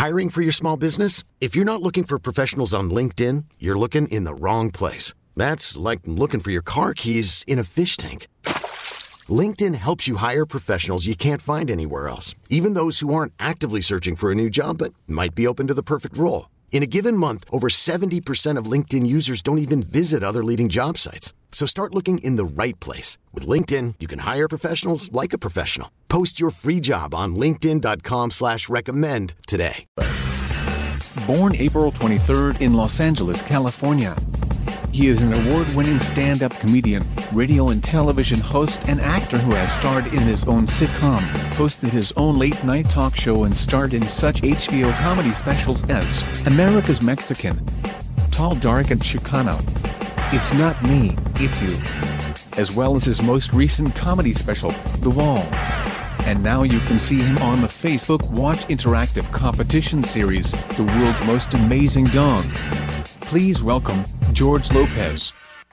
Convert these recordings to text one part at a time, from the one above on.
Hiring for your small business? If you're not looking for professionals on LinkedIn, you're looking in the wrong place. That's like looking for your car keys in a fish tank. LinkedIn helps you hire professionals you can't find anywhere else, even those who aren't actively searching for a new job but might be open to the perfect role. In a given month, over 70% of LinkedIn users don't even visit other leading job sites. So start looking in the right place. With LinkedIn, you can hire professionals like a professional. Post your free job on linkedin.com/recommend today. Born April 23rd in Los Angeles, California. He is an award-winning stand-up comedian, radio and television host, and actor who has starred in his own sitcom, hosted his own late-night talk show, and starred in such HBO comedy specials as America's Mexican, Tall, Dark, and Chicano, It's Not Me, It's You, as well as his most recent comedy special, The Wall. And now you can see him on the Facebook Watch interactive competition series, The World's Most Amazing Dog. Please welcome George Lopez.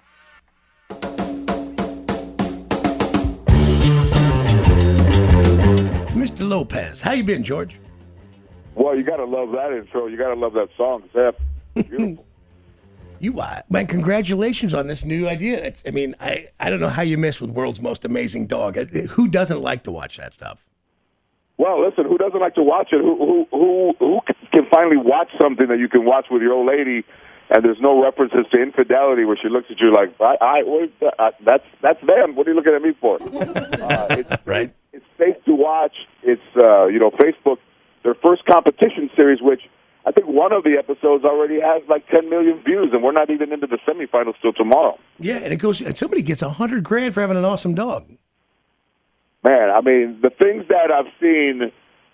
Mr. Lopez, how you been, George? Well, you got to love that intro. You got to love that song. It's beautiful. Man, congratulations on this new idea. I don't know how you miss with World's Most Amazing Dog. Who doesn't like to watch that stuff? Well, listen, who doesn't like to watch it? Who can finally watch something that you can watch with your old lady, and there's no references to infidelity where she looks at you like, that's them. What are you looking at me for? Right. It's safe to watch. It's, Facebook, their first competition series, which I think one of the episodes already has like 10 million views, and we're not even into the semifinals till tomorrow. Yeah, and somebody gets $100,000 for having an awesome dog. Man, I mean, the things that I've seen,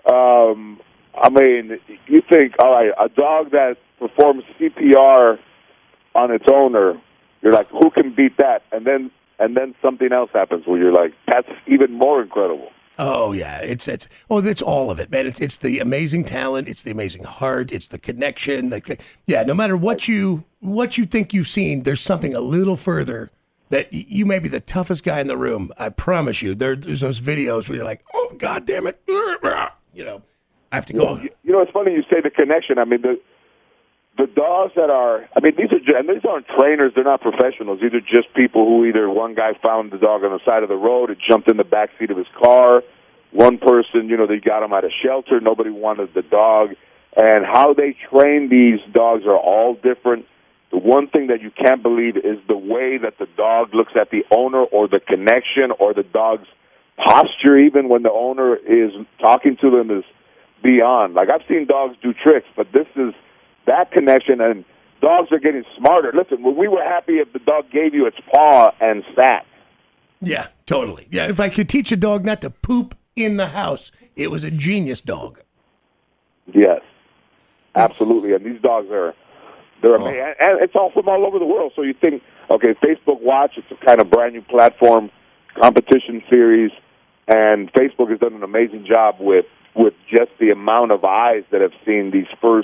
you think, all right, a dog that performs CPR on its owner, you're like, who can beat that? And then something else happens where you're like, that's even more incredible. Oh yeah, it's all of it, man. It's the amazing talent, it's the amazing heart, it's the connection. No matter what you think you've seen, there's something a little further. That you may be the toughest guy in the room. I promise you. There's those videos where you're like, oh God damn it, I have to go. It's funny you say the connection. I mean the dogs that are. I mean these aren't trainers. They're not professionals. These are just people who either one guy found the dog on the side of the road, it jumped in the back seat of his car. One person, they got him at a shelter. Nobody wanted the dog, and how they train these dogs are all different. The one thing that you can't believe is the way that the dog looks at the owner, or the connection, or the dog's posture, even when the owner is talking to them, is beyond. Like, I've seen dogs do tricks, but this is that connection, and dogs are getting smarter. Listen, we were happy if the dog gave you its paw and sat. Yeah, totally. Yeah, if I could teach a dog not to poop in the house, it was a genius dog. Yes, absolutely. And these dogs are... They're amazing. And it's all from all over the world. So you think, okay, Facebook Watch, it's a kind of brand new platform, competition series, and Facebook has done an amazing job with just the amount of eyes that have seen these first,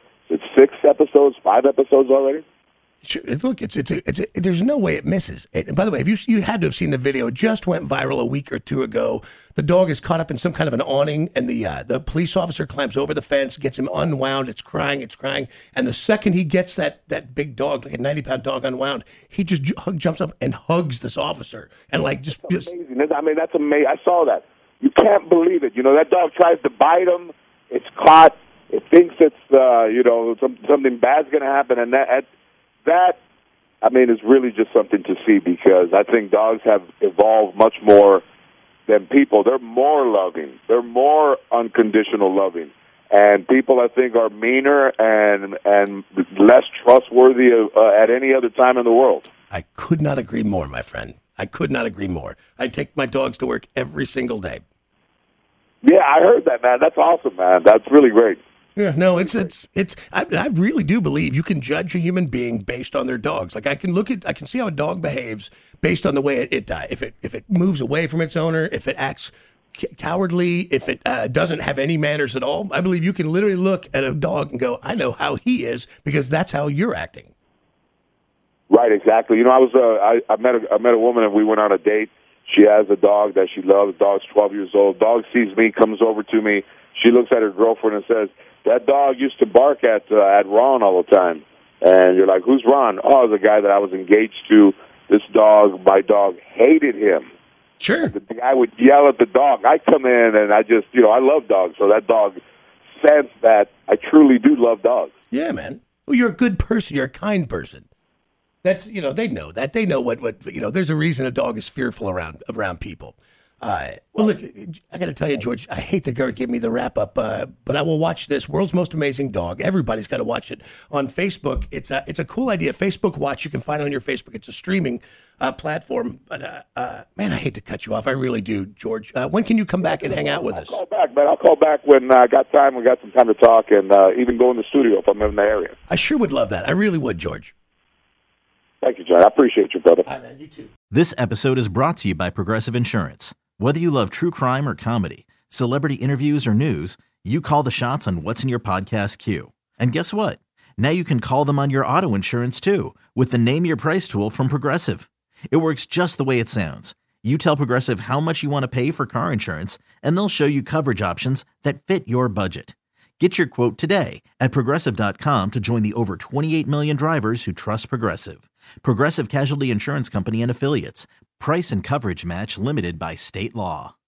5 episodes already? Sure. Look, there's no way it misses. And by the way, you had to have seen the video. It just went viral a week or two ago. The dog is caught up in some kind of an awning, and the police officer climbs over the fence, gets him unwound. It's crying. And the second he gets that big dog, like a 90-pound dog, unwound, he just jumps up and hugs this officer. And just amazing. I mean, that's amazing. I saw that. You can't believe it. That dog tries to bite him. It's caught. It thinks it's something bad's going to happen, and that, I mean, is really just something to see, because I think dogs have evolved much more than people. They're more loving. They're more unconditional loving. And people, I think, are meaner and less trustworthy at any other time in the world. I could not agree more, my friend. I could not agree more. I take my dogs to work every single day. Yeah, I heard that, man. That's awesome, man. That's really great. Yeah, no, I really do believe you can judge a human being based on their dogs. Like I can see how a dog behaves based on the way if it moves away from its owner, if it acts cowardly, if it doesn't have any manners at all. I believe you can literally look at a dog and go, I know how he is, because that's how you're acting. Right, exactly. I met a woman and we went on a date. She has a dog that she loves. The dog's 12 years old. Dog sees me, comes over to me. She looks at her girlfriend and says, that dog used to bark at Ron all the time. And you're like, who's Ron? Oh, the guy that I was engaged to. This dog, my dog hated him. Sure. The guy would yell at the dog. I come in and I just, I love dogs. So that dog sensed that I truly do love dogs. Yeah, man. Well, you're a good person. You're a kind person. That's, they know that. They know what, there's a reason a dog is fearful around people. Well, look, I got to tell you, George, I hate that Gert gave me the wrap up, but I will watch this World's Most Amazing Dog. Everybody's got to watch it on Facebook. It's a cool idea. Facebook Watch, you can find it on your Facebook. It's a streaming platform. But, man, I hate to cut you off. I really do, George. When can you come back and hang out with us? I'll call back, man. I'll call back when I got time. We got some time to talk and even go in the studio if I'm in the area. I sure would love that. I really would, George. Thank you, John. I appreciate you, brother. All right, man. You too. This episode is brought to you by Progressive Insurance. Whether you love true crime or comedy, celebrity interviews or news, you call the shots on what's in your podcast queue. And guess what? Now you can call them on your auto insurance too with the Name Your Price tool from Progressive. It works just the way it sounds. You tell Progressive how much you want to pay for car insurance, and they'll show you coverage options that fit your budget. Get your quote today at Progressive.com to join the over 28 million drivers who trust Progressive. Progressive Casualty Insurance Company and Affiliates. Price and coverage match limited by state law.